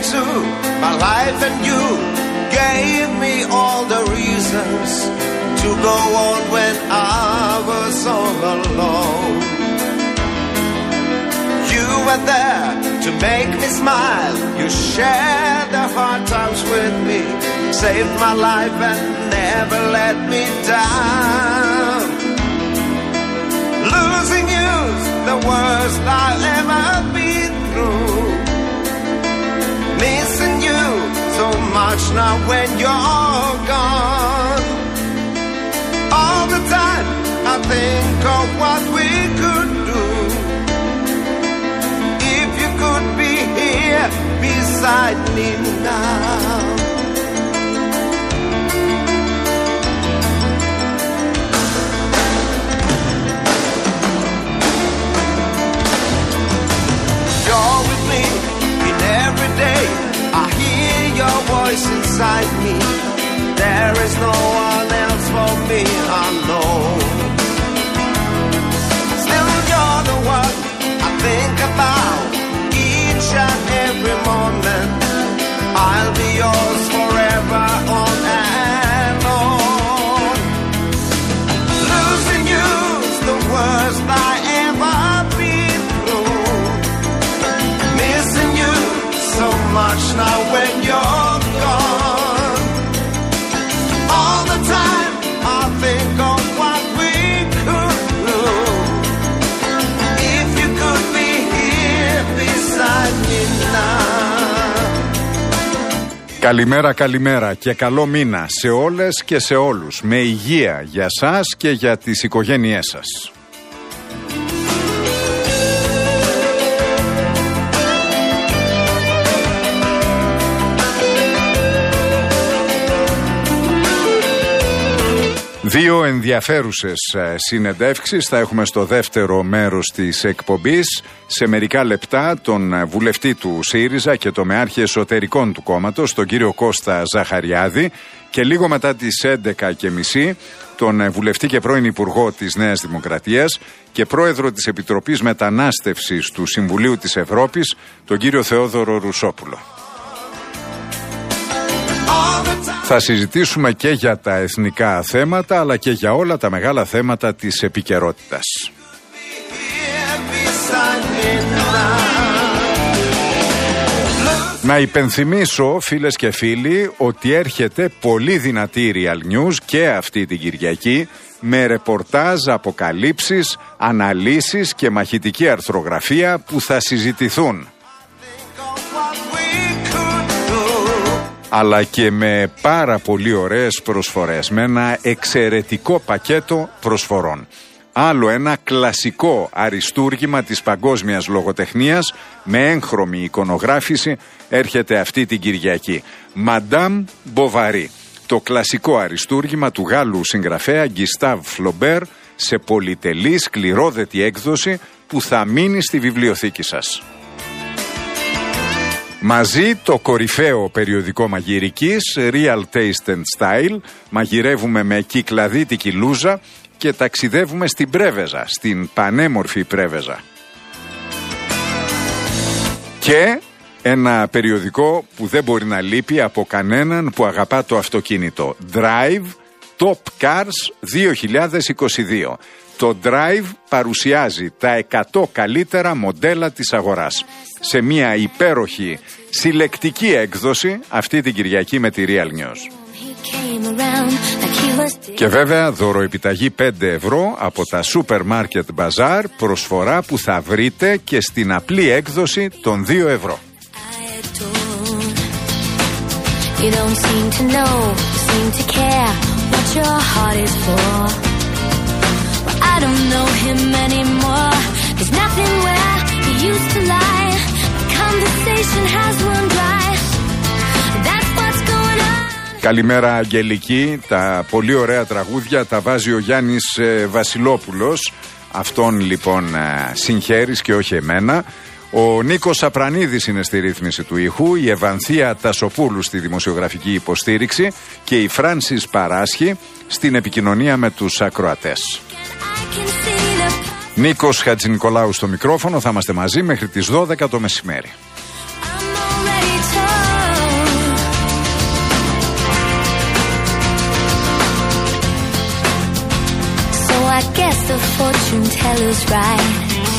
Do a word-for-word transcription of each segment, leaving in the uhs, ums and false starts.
into my life, and you gave me all the reasons to go on when I was all alone. You were there to make me smile. You shared the hard times with me, saved my life and never let me down. Losing you's the worst I'll ever been through. Missing you so much now when you're gone. All the time I think of what we could do. If you could be here beside me now. You're with me in every day. I hear your voice inside me. There is no one else for me, I know. Still you're the one I think about each and every moment. I'll be yours forever, on and on. Losing you's the worst I ever been through. Missing you so much now when you're gone. All the time I think of what we could do. If you could be here beside me now. Καλημέρα, καλημέρα και καλό μήνα σε όλες και σε όλους. Με υγεία για σας και για τις οικογένειές σας. Δύο ενδιαφέρουσες συνεντεύξεις θα έχουμε στο δεύτερο μέρος της εκπομπής. Σε μερικά λεπτά τον βουλευτή του ΣΥΡΙΖΑ και το μεάρχη εσωτερικών του κόμματος, τον κύριο Κώστα Ζαχαριάδη, και λίγο μετά τις έντεκα και μισή τον βουλευτή και πρώην Υπουργό της Νέας Δημοκρατίας και πρόεδρο της Επιτροπής Μετανάστευσης του Συμβουλίου της Ευρώπης, τον κύριο Θεόδωρο Ρουσόπουλο. Θα συζητήσουμε και για τα εθνικά θέματα, αλλά και για όλα τα μεγάλα θέματα της επικαιρότητας. Να υπενθυμίσω, φίλες και φίλοι, ότι έρχεται πολύ δυνατή Real News και αυτή την Κυριακή, με ρεπορτάζ, αποκαλύψεις, αναλύσεις και μαχητική αρθρογραφία που θα συζητηθούν. Αλλά και με πάρα πολύ ωραίες προσφορές, με ένα εξαιρετικό πακέτο προσφορών. Άλλο ένα κλασικό αριστούργημα της παγκόσμιας λογοτεχνίας με έγχρωμη εικονογράφηση έρχεται αυτή την Κυριακή. Madame Bovary, το κλασικό αριστούργημα του Γάλλου συγγραφέα Gustave Flaubert, σε πολυτελή σκληρόδετη έκδοση που θα μείνει στη βιβλιοθήκη σας. Μαζί το κορυφαίο περιοδικό μαγειρικής Real Taste and Style. Μαγειρεύουμε με κυκλαδίτικη λούζα και ταξιδεύουμε στην Πρέβεζα, στην πανέμορφη Πρέβεζα. Και ένα περιοδικό που δεν μπορεί να λείπει από κανέναν που αγαπά το αυτοκίνητο. Drive Top Cars δύο χιλιάδες είκοσι δύο. Το Drive παρουσιάζει τα εκατό καλύτερα μοντέλα της αγοράς σε μια υπέροχη συλλεκτική έκδοση αυτή την Κυριακή με τη Real News. Και βέβαια δωροεπιταγή πέντε ευρώ από τα Supermarket Bazaar, προσφορά που θα βρείτε και στην απλή έκδοση των δύο ευρώ. I don't know him anymore. There's nothing where he used to lie. The conversation has run dry. That's what's going on. Καλημέρα Αγγελική. Τα πολύ ωραία τραγούδια τα βάζει ο Γιάννης ε, Βασιλόπουλος. Αυτόν λοιπόν ε, συγχαίρεις και όχι εμένα. Ο Νίκος Απρανίδης είναι στη ρύθμιση του ήχου, η Ευανθία Τασοπούλου στη δημοσιογραφική υποστήριξη και η Φράνσις Παράσχη στην επικοινωνία με τους ακροατές. Νίκος Χατζηνικολάου στο μικρόφωνο, θα είμαστε μαζί μέχρι τις δώδεκα το μεσημέρι. feels right.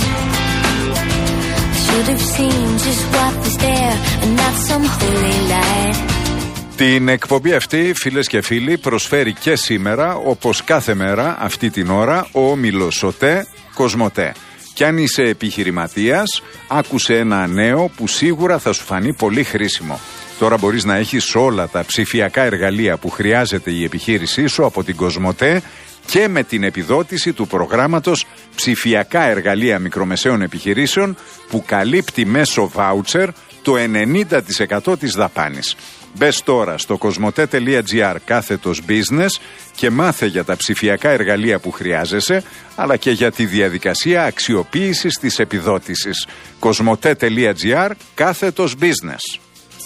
Should have seen just what was there and not some holy light. Την εκπομπή αυτή, φίλες και φίλοι, προσφέρει και σήμερα, όπως κάθε μέρα αυτή την ώρα, ο όμιλος ΟΤΕ Κοσμοτέ. Κι αν είσαι επιχειρηματίας, άκουσε ένα νέο που σίγουρα θα σου φανεί πολύ χρήσιμο. Τώρα μπορείς να έχεις όλα τα ψηφιακά εργαλεία που χρειάζεται η επιχείρησή σου από την Κοσμοτέ και με την επιδότηση του προγράμματος Ψηφιακά Εργαλεία Μικρομεσαίων Επιχειρήσεων που καλύπτει μέσω βάουτσερ το ενενήντα τοις εκατό της δαπάνης. Μπες τώρα στο κοσμοτέ.gr κάθετος business και μάθε για τα ψηφιακά εργαλεία που χρειάζεσαι, αλλά και για τη διαδικασία αξιοποίησης της επιδότησης. κοσμοτέ.gr κάθετος business.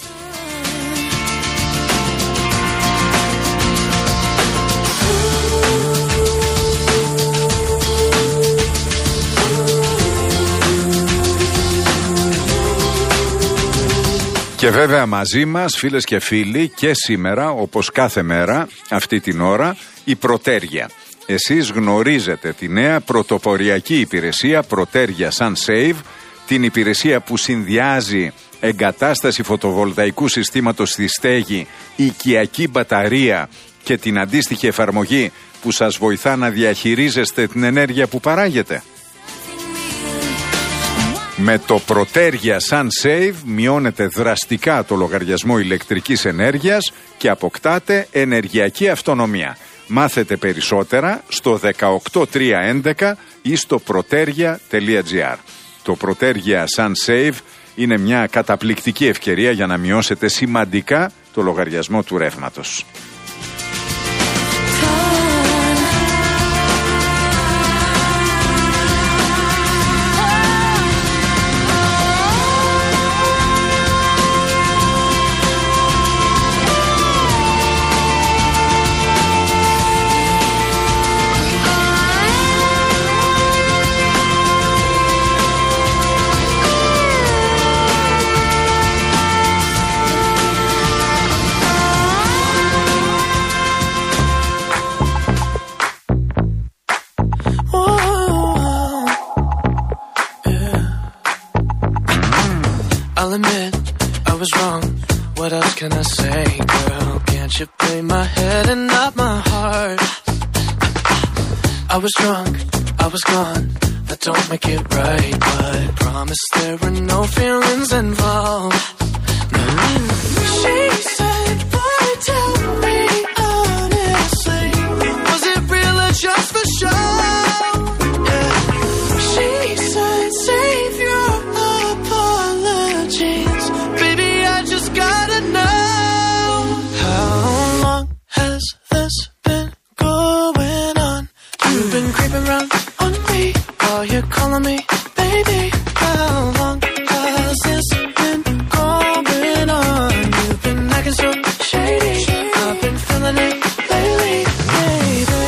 Και βέβαια μαζί μας, φίλες και φίλοι, και σήμερα, όπως κάθε μέρα, αυτή την ώρα, η Προτέρια. Εσείς γνωρίζετε τη νέα πρωτοποριακή υπηρεσία Προτέρια SunSave, την υπηρεσία που συνδυάζει εγκατάσταση φωτοβολταϊκού συστήματος στη στέγη, οικιακή μπαταρία και την αντίστοιχη εφαρμογή που σας βοηθά να διαχειρίζεστε την ενέργεια που παράγετε. Με το Προτέρια SunSave μειώνεται δραστικά το λογαριασμό ηλεκτρικής ενέργειας και αποκτάτε ενεργειακή αυτονομία. Μάθετε περισσότερα στο δεκαοκτώ τριακόσια έντεκα ή στο protergia τελεία gr. Το Προτέρια SunSave είναι μια καταπληκτική ευκαιρία για να μειώσετε σημαντικά το λογαριασμό του ρεύματος. I'll admit I was wrong. What else can I say, girl? Can't you play my head and not my heart? I was drunk, I was gone. That don't make it right, but promise there were no feelings involved. No. She said, boy, tell me honestly, was it real or just for show? Yeah. She said, save your apologies, baby, I just gotta know. How long has this been going on? You've been creeping around on me while you're calling me baby. How long has this been going on? You've been acting so shady, I've been feeling it lately, baby.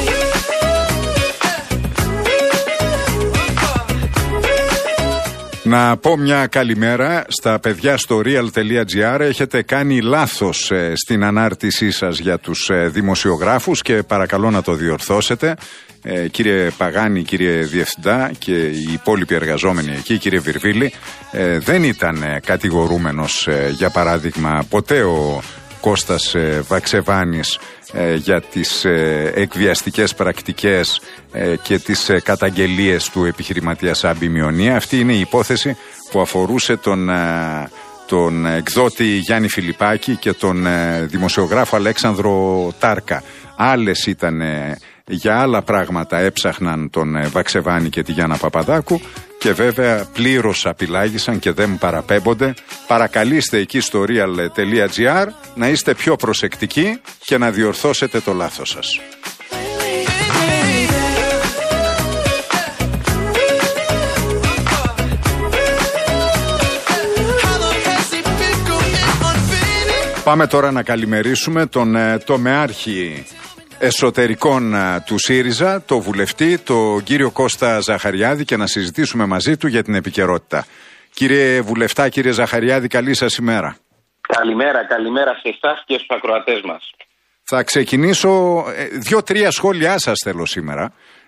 Να πω μια καλημέρα στα παιδιά στο real.gr. Έχετε κάνει λάθος ε, στην ανάρτησή σας για τους ε, δημοσιογράφους και παρακαλώ να το διορθώσετε. Ε, κύριε Παγάνη, κύριε Διευθυντά και οι υπόλοιποι εργαζόμενοι εκεί, κύριε Βιρβίλη, ε, δεν ήταν ε, κατηγορούμενος ε, για παράδειγμα ποτέ ο Κώστας ε, Βαξεβάνης ε, για τις ε, εκβιαστικές πρακτικές ε, και τις ε, καταγγελίες του επιχειρηματία Σάμπη Μιονία. Αυτή είναι η υπόθεση που αφορούσε τον, ε, τον εκδότη Γιάννη Φιλιππάκη και τον ε, δημοσιογράφο Αλέξανδρο Τάρκα. Άλλες ήταν ε, για άλλα πράγματα, έψαχναν τον ε, Βαξεβάνη και τη Γιάννα Παπαδάκου και βέβαια πλήρως απειλάγησαν και δεν παραπέμπονται. Παρακαλείστε εκεί στο real.gr να είστε πιο προσεκτικοί και να διορθώσετε το λάθος σας. Πάμε τώρα να καλημερίσουμε τον ε, τομεάρχη εσωτερικών α, του ΣΥΡΙΖΑ, το βουλευτή, τον κύριο Κώστα Ζαχαριάδη και να συζητήσουμε μαζί του για την επικαιρότητα. Κύριε Βουλευτά, κύριε Ζαχαριάδη, καλή σας ημέρα. Καλημέρα, καλημέρα σε εσάς και στους ακροατές μας. Θα ξεκινήσω, ε, δύο-τρία σχόλιά σας θέλω σήμερα.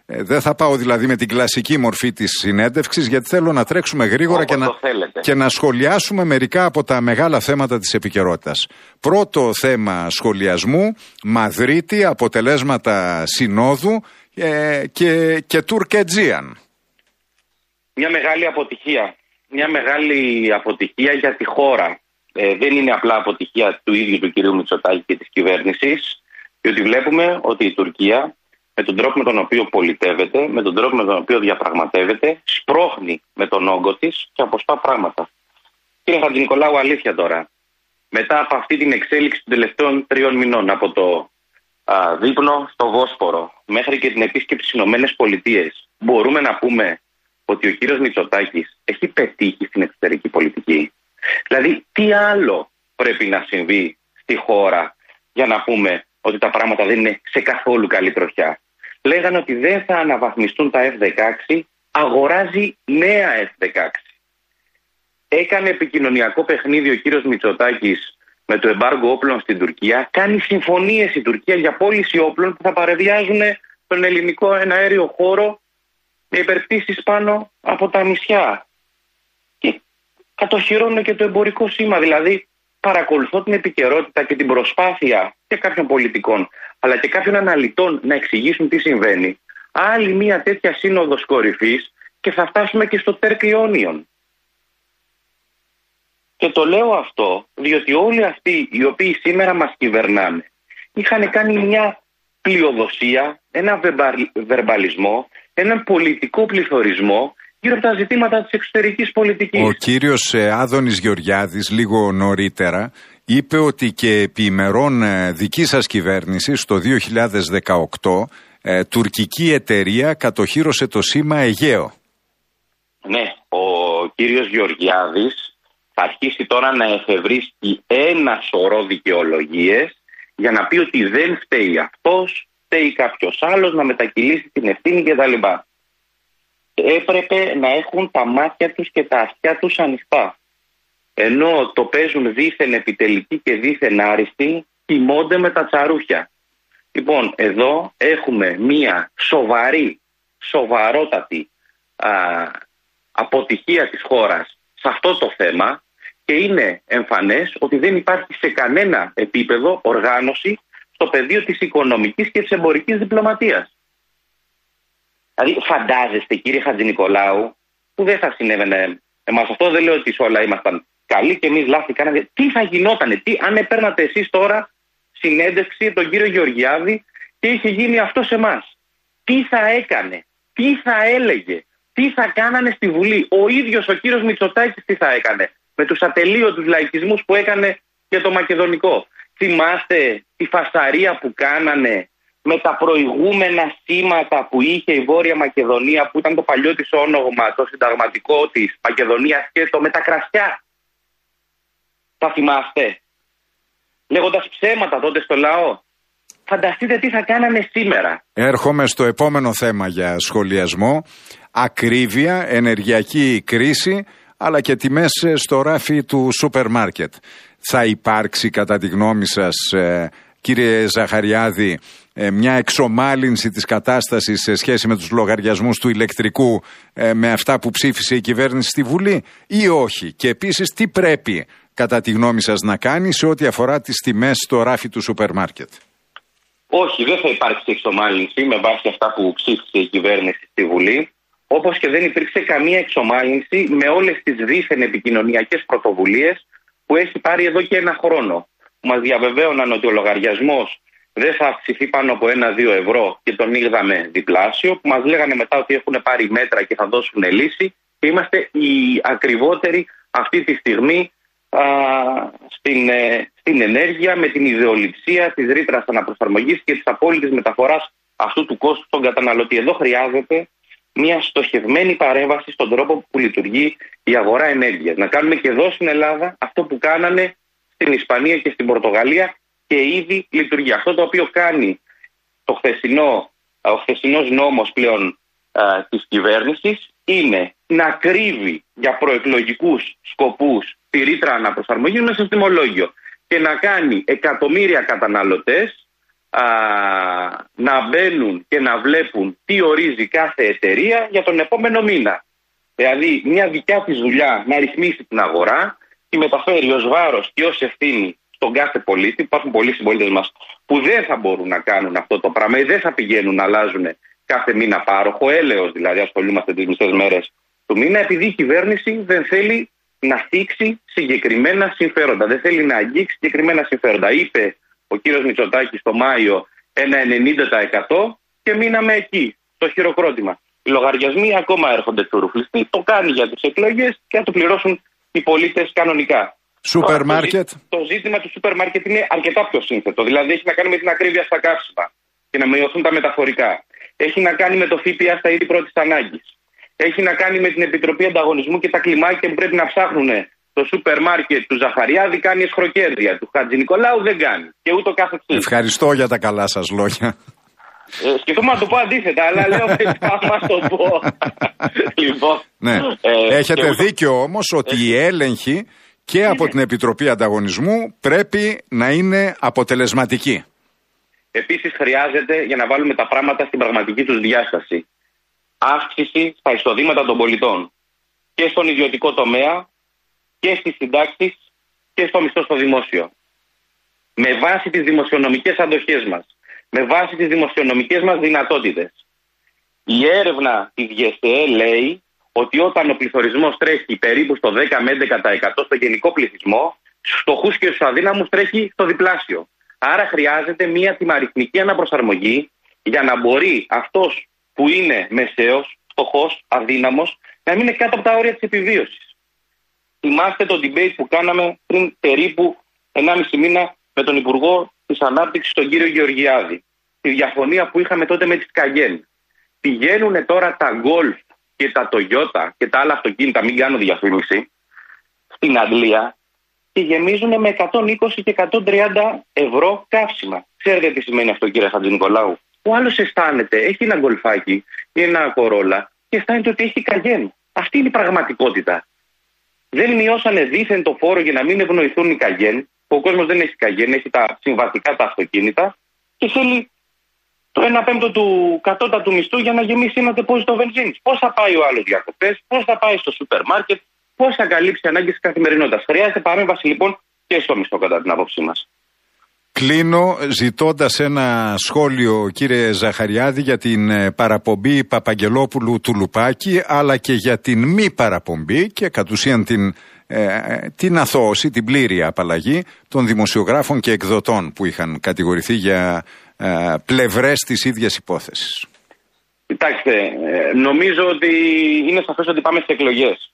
Ε, δεν θα πάω δηλαδή με την κλασική μορφή της συνέντευξης, γιατί θέλω να τρέξουμε γρήγορα και να, και να σχολιάσουμε μερικά από τα μεγάλα θέματα της επικαιρότητας. Πρώτο θέμα σχολιασμού, Μαδρίτη, αποτελέσματα συνόδου ε, και, και Τουρκετζίαν. Μια μεγάλη αποτυχία. Μια μεγάλη αποτυχία για τη χώρα. Ε, δεν είναι απλά αποτυχία του ίδιου του κυρίου Μητσοτάκη και της κυβέρνησης, διότι βλέπουμε ότι η Τουρκία, με τον τρόπο με τον οποίο πολιτεύεται, με τον τρόπο με τον οποίο διαπραγματεύεται, σπρώχνει με τον όγκο της και αποστά πράγματα. Κύριε Χατζηνικολάου, αλήθεια τώρα, μετά από αυτή την εξέλιξη των τελευταίων τριών μηνών, από το α, δείπνο στο Βόσπορο μέχρι και την επίσκεψη στις Ηνωμένες Πολιτείες, μπορούμε να πούμε ότι ο κύριος Μητσοτάκης έχει πετύχει στην εξωτερική πολιτική? Δηλαδή, τι άλλο πρέπει να συμβεί στη χώρα για να πούμε ότι τα πράγματα δεν είναι σε καθόλου καλή τροχιά? Λέγανε ότι δεν θα αναβαθμιστούν τα εφ δεκαέξι, αγοράζει νέα εφ δεκαέξι. Έκανε επικοινωνιακό παιχνίδι ο κύριος Μητσοτάκης με το εμπάργκο όπλων στην Τουρκία. Κάνει συμφωνίες η Τουρκία για πώληση όπλων που θα παρεμβιάζουν τον ελληνικό εναέριο χώρο με υπερπτήσεις πάνω από τα νησιά. Και κατοχυρώνουν και το εμπορικό σήμα. Δηλαδή, παρακολουθώ την επικαιρότητα και την προσπάθεια και κάποιων πολιτικών, αλλά και κάποιων αναλυτών να εξηγήσουν τι συμβαίνει. Άλλη μια τέτοια σύνοδος κορυφής και θα φτάσουμε και στο Τερκριόνιον. Και το λέω αυτό διότι όλοι αυτοί οι οποίοι σήμερα μας κυβερνάνε είχαν κάνει μια πλειοδοσία, ένα βερμπαλισμό, έναν πολιτικό πληθωρισμό γύρω από τα ζητήματα της εξωτερικής πολιτικής. Ο κύριος Άδωνης Γεωργιάδης λίγο νωρίτερα είπε ότι και επί ημερών δική σας κυβέρνησης το δύο χιλιάδες δεκαοκτώ ε, τουρκική εταιρεία κατοχύρωσε το σήμα Αιγαίο. Ναι, ο κύριος Γεωργιάδης θα αρχίσει τώρα να εφευρίσκει ένα σωρό δικαιολογίες για να πει ότι δεν φταίει αυτός, φταίει κάποιος άλλος, να μετακυλήσει την ευθύνη κτλ. Έπρεπε να έχουν τα μάτια τους και τα αυτιά τους ανοιχτά. Ενώ το παίζουν δήθεν επιτελικοί και δήθεν άριστοι, κοιμώνται με τα τσαρούχια. Λοιπόν, εδώ έχουμε μία σοβαρή, σοβαρότατη α, αποτυχία της χώρας σε αυτό το θέμα και είναι εμφανές ότι δεν υπάρχει σε κανένα επίπεδο οργάνωση στο πεδίο της οικονομικής και της εμπορικής διπλωματίας. Δηλαδή, φαντάζεστε, κύριε Χατζηνικολάου, που δεν θα συνέβαινε εμάς αυτό, δεν λέω ότι σε όλα ήμασταν καλοί και εμείς λάθη κάναμε. Τι θα γινότανε, τι, αν έπαιρνατε εσείς τώρα συνέντευξη τον κύριο Γεωργιάδη και είχε γίνει αυτό σε εμάς? Τι θα έκανε, τι θα έλεγε, τι θα κάνανε στη Βουλή? Ο ίδιος ο κύριος Μητσοτάκης τι θα έκανε με τους ατελείωτους λαϊκισμούς που έκανε για το μακεδονικό? Θυμάστε τη φασαρία που κάνανε με τα προηγούμενα σήματα που είχε η Βόρεια Μακεδονία, που ήταν το παλιό της όνομα, το συνταγματικό της Μακεδονίας, και το με τα κρασιά? Τα θυμάστε? Λέγοντας ψέματα τότε στο λαό. Φανταστείτε τι θα κάνανε σήμερα. Έρχομαι στο επόμενο θέμα για σχολιασμό. Ακρίβεια, ενεργειακή κρίση, αλλά και τιμές στο ράφι του σούπερ μάρκετ. Θα υπάρξει κατά τη γνώμη σας, κύριε Ζαχαριάδη, μια εξομάλυνση της κατάστασης σε σχέση με τους λογαριασμούς του ηλεκτρικού με αυτά που ψήφισε η κυβέρνηση στη Βουλή, ή όχι? Και επίσης, τι πρέπει κατά τη γνώμη σας να κάνει σε ό,τι αφορά τις τιμές στο ράφι του σούπερ μάρκετ? Όχι, δεν θα υπάρξει εξομάλυνση με βάση αυτά που ψήφισε η κυβέρνηση στη Βουλή, όπως και δεν υπήρξε καμία εξομάλυνση με όλες τις δίθεν επικοινωνιακές πρωτοβουλίες που έχει πάρει εδώ και ένα χρόνο. Μας διαβεβαίωναν ότι ο λογαριασμός δεν θα αυξηθεί πάνω από ένα-δύο ευρώ και τον είδαμε διπλάσιο, που μας λέγανε μετά ότι έχουν πάρει μέτρα και θα δώσουν λύση, και είμαστε οι ακριβότεροι αυτή τη στιγμή α, στην, ε, στην ενέργεια, με την ιδεολειψία της ρήτρας αναπροσαρμογής και της απόλυτης μεταφοράς αυτού του κόστου στον καταναλωτή. Εδώ χρειάζεται μια στοχευμένη παρέμβαση στον τρόπο που λειτουργεί η αγορά ενέργειας. Να κάνουμε και εδώ στην Ελλάδα αυτό που κάνανε στην Ισπανία και στην Πορτογαλία και ήδη λειτουργεί. Αυτό το οποίο κάνει το χθεσινό, ο χθεσινός νόμος πλέον α, της κυβέρνησης είναι να κρύβει για προεκλογικούς σκοπούς τη ρήτρα αναπροσαρμογής μέσα στο τιμολόγιο και να κάνει εκατομμύρια καταναλωτές α, να μπαίνουν και να βλέπουν τι ορίζει κάθε εταιρεία για τον επόμενο μήνα. Δηλαδή μια δικιά της δουλειά να ρυθμίσει την αγορά και μεταφέρει ως βάρος και ως ευθύνη στον κάθε πολίτη. Υπάρχουν πολλοί συμπολίτες μας που δεν θα μπορούν να κάνουν αυτό το πράγμα ή δεν θα πηγαίνουν να αλλάζουν κάθε μήνα πάροχο, έλεος δηλαδή ασχολούμαστε τις μισές μέρες του μήνα, επειδή η κυβέρνηση δεν θέλει να θίξει συγκεκριμένα συμφέροντα, δεν θέλει να αγγίξει συγκεκριμένα συμφέροντα. Είπε ο κύριος Μητσοτάκης το Μάιο ένα ενενήντα τοις εκατό και μείναμε εκεί, το χειροκρότημα. Οι λογαριασμοί ακόμα έρχονται του ρουφλιστή, το κάνει για τις εκλογές και θα το πληρώσουν οι πολίτες κανονικά. Σούπερ μάρκετ. Το ζήτημα του σούπερ μάρκετ είναι αρκετά πιο σύνθετο. Δηλαδή έχει να κάνει με την ακρίβεια στα καύσιμα και να μειωθούν τα μεταφορικά. Έχει να κάνει με το ΦΠΑ στα είδη πρώτης ανάγκης. Έχει να κάνει με την Επιτροπή Ανταγωνισμού και τα κλιμάκια που πρέπει να ψάχνουν. Το σούπερ μάρκετ του Ζαχαριάδη κάνει εσχροκέρδεια. Του Χατζη Νικολάου δεν κάνει. Και ούτω καθεξής. Ευχαριστώ για τα καλά σας λόγια. Ε, σκεφτόμουν να το πω αντίθετα, αλλά λέω μετά μας το πω. Λοιπόν, ναι. ε, Έχετε δίκιο όμως ότι ε, οι έλεγχοι και είναι. από την Επιτροπή Ανταγωνισμού πρέπει να είναι αποτελεσματικοί. Επίσης χρειάζεται, για να βάλουμε τα πράγματα στην πραγματική τους διάσταση, αύξηση στα εισοδήματα των πολιτών και στον ιδιωτικό τομέα και στις συντάξεις και στο μισθό στο δημόσιο. Με βάση τις δημοσιονομικές αντοχές μας, με βάση τις δημοσιονομικές μας δυνατότητες. Η έρευνα της ΓΕΣΕ λέει ότι όταν ο πληθωρισμός τρέχει περίπου στο δέκα με έντεκα τοις εκατό στο γενικό πληθυσμό, στους φτωχούς και στους αδύναμους τρέχει στο διπλάσιο. Άρα χρειάζεται μια τιμαριθμική αναπροσαρμογή για να μπορεί αυτός που είναι μεσαίος, φτωχός, αδύναμος, να μην είναι κάτω από τα όρια της επιβίωσης. Θυμάστε το debate που κάναμε πριν περίπου ενάμιση μήνα με τον Υπουργό της Ανάπτυξης, τον κύριο Γεωργιάδη. Τη διαφωνία που είχαμε τότε με τις Καγέν. Πηγαίνουν τώρα τα Golf και τα Toyota και τα άλλα αυτοκίνητα, μην κάνω διαφήμιση, στην Αγγλία και γεμίζουν με εκατόν είκοσι και εκατόν τριάντα ευρώ καύσιμα. Ξέρετε τι σημαίνει αυτό, κύριε Χατζη Νικολάου? Ο άλλος αισθάνεται, έχει ένα γκολφάκι ή ένα κορόλα και αισθάνεται ότι έχει Καγέν. Αυτή είναι η πραγματικότητα. Δεν μειώσανε δήθεν το φόρο για να μην ευνοηθούν οι Καγέν. Ο κόσμος δεν έχει Καγέν, έχει τα συμβατικά τα αυτοκίνητα και θέλει το ένα πέμπτο του κατώτατου μισθού για να γεμίσει ένα τεπόζιτο βενζίνης. Πώς θα πάει ο άλλος διακοπές, πώς θα πάει στο σούπερ μάρκετ, πώς θα καλύψει ανάγκες της καθημερινότητας. Χρειάζεται παρέμβαση λοιπόν και στο μισθό κατά την άποψή μας. Κλείνω ζητώντας ένα σχόλιο, κύριε Ζαχαριάδη, για την παραπομπή Παπαγγελόπουλου του Λουπάκη, αλλά και για την μη παραπομπή και κατ' ουσίαν την, ε, την αθώωση, την πλήρη απαλλαγή των δημοσιογράφων και εκδοτών που είχαν κατηγορηθεί για ε, πλευρές της ίδιας υπόθεσης. Κοιτάξτε, ε, νομίζω ότι είναι σαφές ότι πάμε στις εκλογές.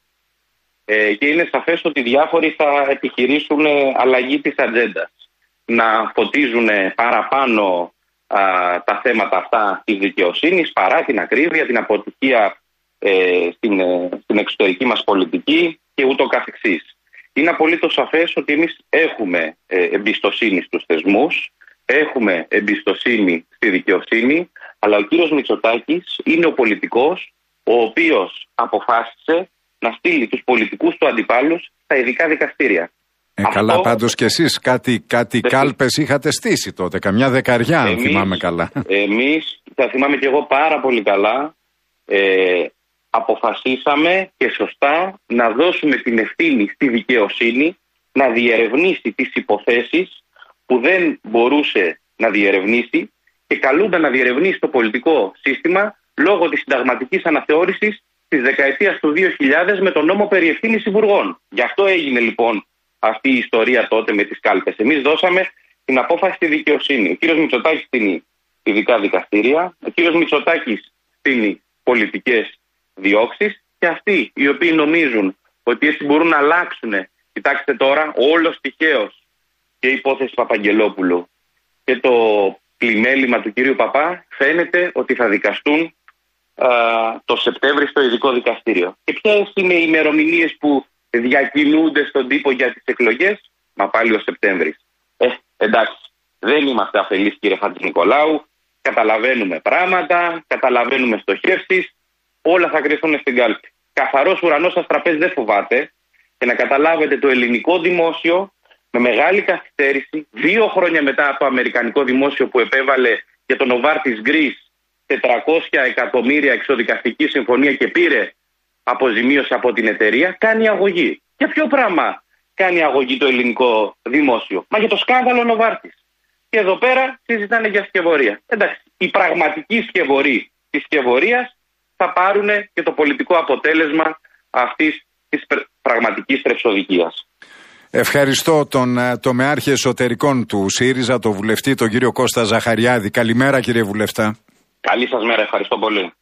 Ε, και είναι σαφές ότι οι διάφοροι θα επιχειρήσουν αλλαγή της ατζέντας. Να φωτίζουν παραπάνω α, τα θέματα αυτά της δικαιοσύνης παρά την ακρίβεια, την αποτυχία ε, στην, ε, στην εξωτερική μας πολιτική και ούτω καθεξής. Είναι απολύτως σαφές ότι εμείς έχουμε ε, εμπιστοσύνη στους θεσμούς, έχουμε εμπιστοσύνη στη δικαιοσύνη, αλλά ο κύριος Μητσοτάκης είναι ο πολιτικός ο οποίος αποφάσισε να στείλει τους πολιτικούς του αντιπάλους στα ειδικά δικαστήρια. Ε, Αυτό... Καλά, πάντως κι εσείς κάτι, κάτι Δε... κάλπες είχατε στήσει τότε, καμιά δεκαριά, αν εμείς, θυμάμαι καλά. Εμείς, θα θυμάμαι κι εγώ πάρα πολύ καλά, ε, αποφασίσαμε και σωστά να δώσουμε την ευθύνη στη δικαιοσύνη να διερευνήσει τις υποθέσεις που δεν μπορούσε να διερευνήσει και καλούνται να διερευνήσει το πολιτικό σύστημα λόγω της συνταγματικής αναθεώρησης της δεκαετίας του δύο χιλιάδες με τον νόμο περί ευθύνης υπουργών. Γι' αυτό έγινε λοιπόν αυτή η ιστορία τότε με τις κάλπες. Εμείς δώσαμε την απόφαση στη δικαιοσύνη. Ο κύριος Μητσοτάκης στείνει ειδικά δικαστήρια, ο κύριος Μητσοτάκης στείνει πολιτικές διώξεις και αυτοί οι οποίοι νομίζουν ότι έτσι μπορούν να αλλάξουν. Κοιτάξτε τώρα, όλος τυχαίως και η υπόθεση Παπαγγελόπουλου και το πλημέλημα του κύριου Παπά φαίνεται ότι θα δικαστούν α, το Σεπτέμβρη στο ειδικό δικαστήριο. Και ποιες είναι οι ημερομηνίες που διακινούνται στον τύπο για τις εκλογές? Μα πάλι ο Σεπτέμβρης. Ε, εντάξει, δεν είμαστε αφελείς, κύριε Χατζη Νικολάου. Καταλαβαίνουμε πράγματα, καταλαβαίνουμε στοχεύσεις, όλα θα κρυφθούν στην κάλπη. Καθαρός ουρανός σας τραπέζι δεν φοβάται. Και να καταλάβετε, το ελληνικό δημόσιο με μεγάλη καθυστέρηση, δύο χρόνια μετά από το αμερικανικό δημόσιο που επέβαλε για τον Novartis Greece τετρακόσια εκατομμύρια εξοδικαστική συμφωνία και πήρε αποζημίωση από την εταιρεία, κάνει αγωγή. Για ποιο πράγμα κάνει αγωγή το ελληνικό δημόσιο? Μα για το σκάνδαλο Novartis. Και εδώ πέρα συζητάνε για σκευωρία. Εντάξει, οι πραγματικοί σκευωροί της σκευωρίας θα πάρουν και το πολιτικό αποτέλεσμα αυτής της πραγματικής τρεψοδικίας. Ευχαριστώ τον τομεάρχη εσωτερικών του ΣΥΡΙΖΑ, τον βουλευτή, τον κύριο Κώστα Ζαχαριάδη. Καλημέρα, κύριε βουλευτά. Καλή σας μέρα, ευχαριστώ πολύ.